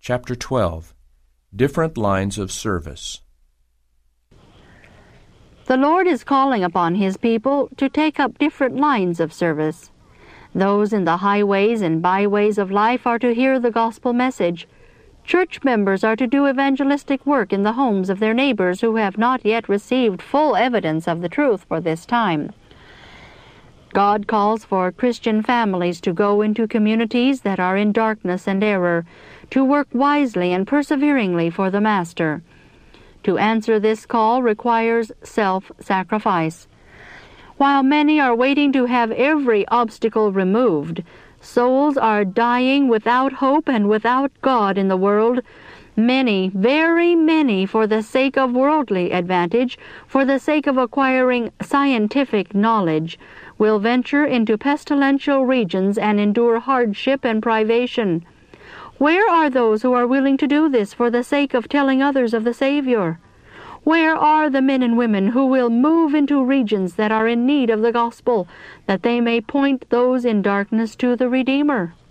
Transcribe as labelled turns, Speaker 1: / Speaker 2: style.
Speaker 1: Chapter 12. Different Lines of Service.
Speaker 2: The Lord is calling upon His people to take up different lines of service. Those in the highways and byways of life are to hear the gospel message. Church members are to do evangelistic work in the homes of their neighbors who have not yet received full evidence of the truth for this time. God calls for Christian families to go into communities that are in darkness and error, to work wisely and perseveringly for the Master. To answer this call requires self-sacrifice. While many are waiting to have every obstacle removed, souls are dying without hope and without God in the world. Many, very many, for the sake of worldly advantage, for the sake of acquiring scientific knowledge, will venture into pestilential regions and endure hardship and privation. Where are those who are willing to do this for the sake of telling others of the Savior? Where are the men and women who will move into regions that are in need of the gospel, that they may point those in darkness to the Redeemer?